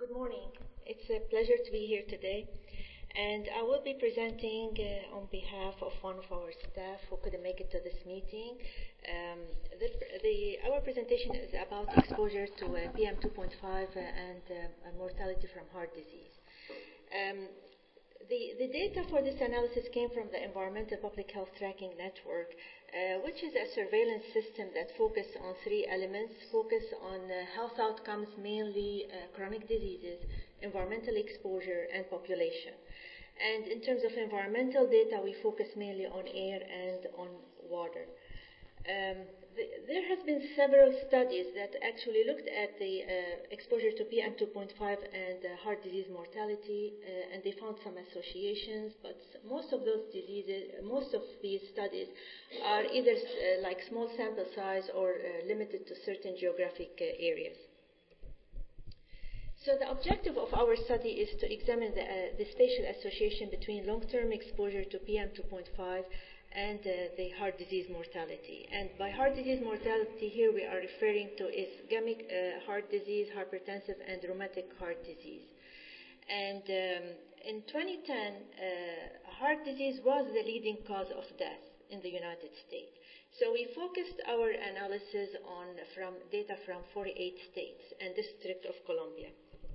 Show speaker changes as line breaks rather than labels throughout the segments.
Good morning. It's a pleasure to be here today. And I will be presenting on behalf of one of our staff who couldn't make it to this meeting. Our presentation is about exposure to PM2.5 and mortality from heart disease. The data for this analysis came from the Environmental Public Health Tracking Network, which is a surveillance system that focuses on three elements: focus on health outcomes, mainly chronic diseases, environmental exposure, and population. And in terms of environmental data, we focus mainly on air and on water. There has been several studies that actually looked at the exposure to PM2.5 and heart disease mortality, and they found some associations, but most of these studies are either like small sample size or limited to certain geographic areas. So the objective of our study is to examine the spatial association between long-term exposure to PM2.5 and the heart disease mortality. And by heart disease mortality here we are referring to ischemic heart disease, hypertensive and rheumatic heart disease. And in 2010, heart disease was the leading cause of death in the United States. So we focused our analysis from data from 48 states and District of Columbia.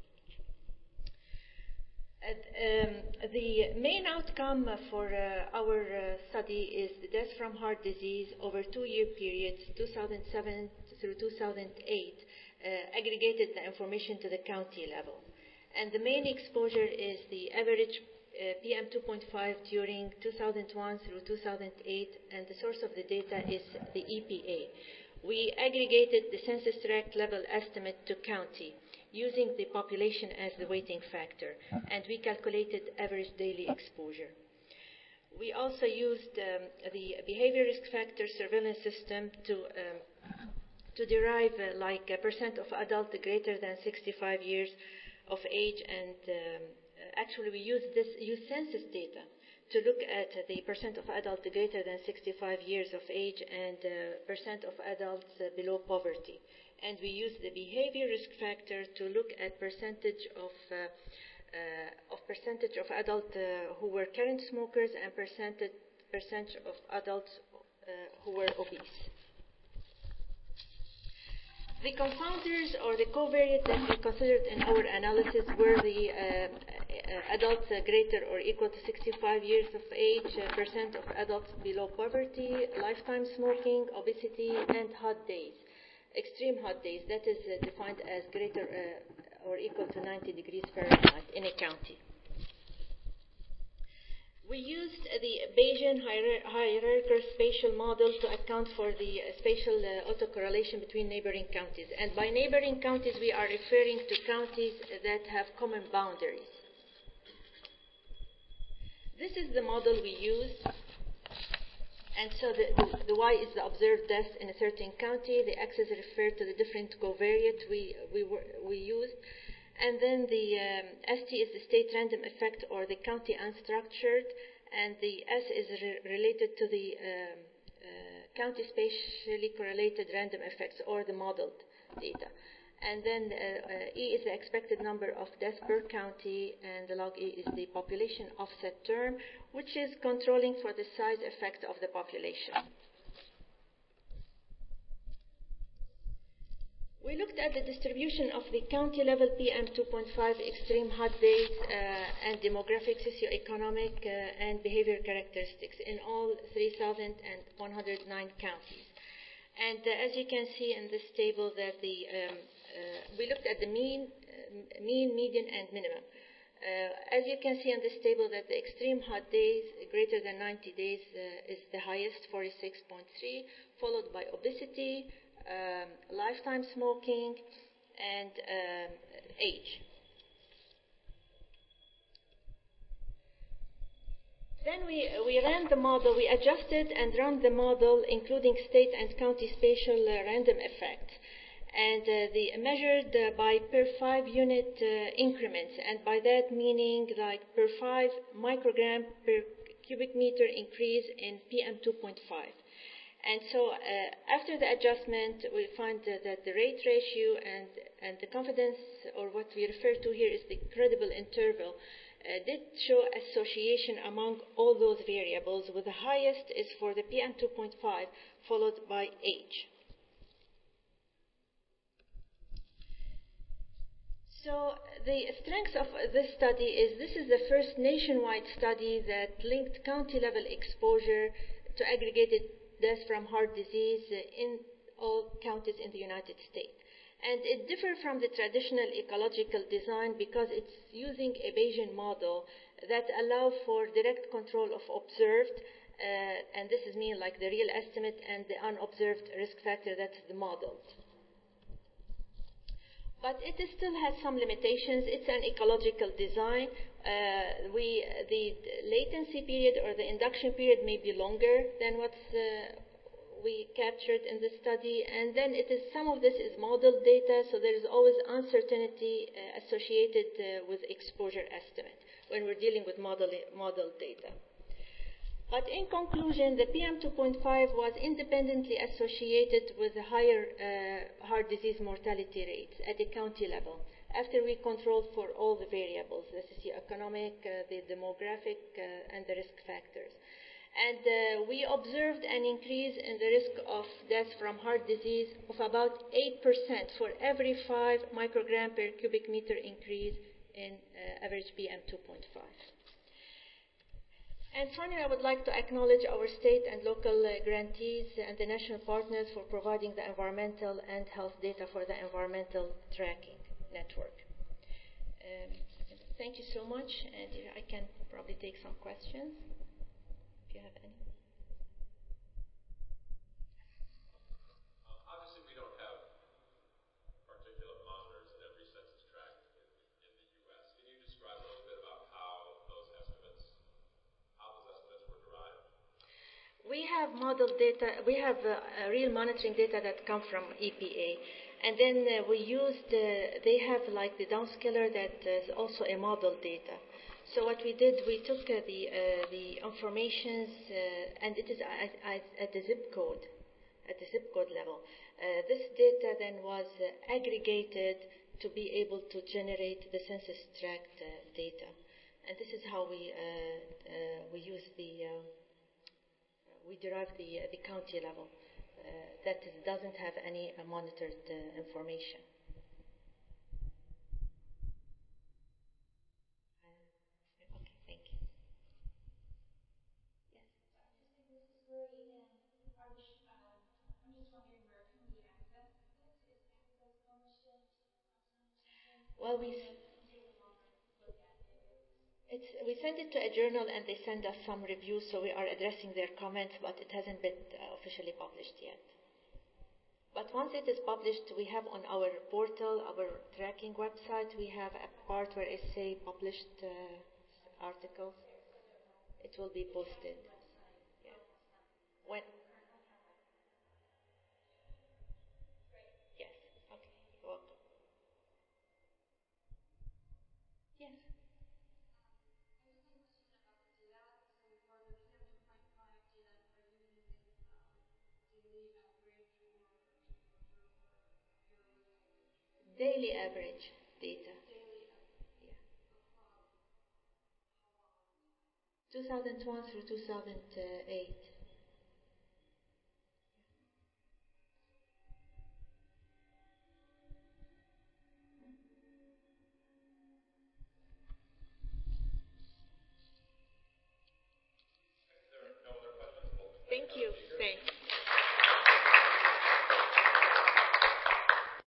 The main outcome for our study is the death from heart disease over 2-year periods, 2007 through 2008, aggregated the information to the county level. And the main exposure is the average PM2.5 during 2001 through 2008, and the source of the data is the EPA. We aggregated the census tract level estimate to county, using the population as the weighting factor, and we calculated average daily exposure. We also used the behavior risk factor surveillance system to derive like a percent of adult greater than 65 years of age, and actually we used census data to look at the percent of adults greater than 65 years of age and percent of adults below poverty. And we use the behavior risk factor to look at percentage of adults who were current smokers and percentage of adults who were obese. The confounders or the covariates that we considered in our analysis were the adults greater or equal to 65 years of age, percent of adults below poverty, lifetime smoking, obesity, and hot days. Extreme hot days, that is defined as greater or equal to 90 degrees Fahrenheit in a county. We used the Bayesian hierarchical spatial model to account for the spatial autocorrelation between neighboring counties. And by neighboring counties, we are referring to counties that have common boundaries. This is the model we used. And so the Y is the observed death in a certain county. The X is referred to the different covariate we used. And then the ST is the state random effect or the county unstructured. And the S is related to the county spatially correlated random effects or the modeled data. And then E is the expected number of deaths per county, and the log E is the population offset term, which is controlling for the size effect of the population. We looked at the distribution of the county level PM2.5 extreme hot days and demographic, socioeconomic, and behavior characteristics in all 3,109 counties. And as you can see in this table, that we looked at the mean, median, and minimum. As you can see on this table, that the extreme hot days, greater than 90 days, is the highest, 46.3, followed by obesity, lifetime smoking, and age. Then we ran the model, we adjusted and ran the model, including state and county spatial random effects. And they measured by per 5 unit increments, and by that meaning like per 5 microgram per cubic meter increase in PM2.5. And so after the adjustment, we find that the rate ratio and and the confidence, or what we refer to here is the credible interval, did show association among all those variables, with the highest is for the PM2.5, followed by age. So the strength of this study is this is the first nationwide study that linked county-level exposure to aggregated deaths from heart disease in all counties in the United States. And it differs from the traditional ecological design because it's using a Bayesian model that allows for direct control of observed, and this is mean like the real estimate and the unobserved risk factor that's the modeled. But it still has some limitations. It's an ecological design. The latency period or the induction period may be longer than what's we captured in the study, and then some of this is modeled data, so there is always uncertainty associated with exposure estimate when we're dealing with modeled data. But in conclusion, the PM2.5 was independently associated with higher heart disease mortality rates at the county level after we controlled for all the variables, the socioeconomic, the demographic, and the risk factors. And we observed an increase in the risk of death from heart disease of about 8% for every 5 microgram per cubic meter increase in average PM2.5. And finally, I would like to acknowledge our state and local grantees and the national partners for providing the environmental and health data for the environmental tracking network. Thank you so much, and I can probably take some questions. If you have any.
Obviously, we don't have particulate monitors in every census tract in the U.S. Can you describe a little bit about how those estimates were derived?
We have model data. We have real monitoring data that come from EPA, and then we used. They have like the downscaler that is also a model data. So what we did, we took the informations, and it is at the zip code level. This data then was aggregated to be able to generate the census tract data, and this is how we use we derive the county level that doesn't have any monitored information. Well, we send it to a journal and they send us some reviews, so we are addressing their comments, but it hasn't been officially published yet. But once it is published, we have on our portal, our tracking website, we have a part where it says published articles. It will be posted. Yeah. When? Yes. Okay. You're welcome. Yes. Daily average data. Yeah. 2001 through 2008.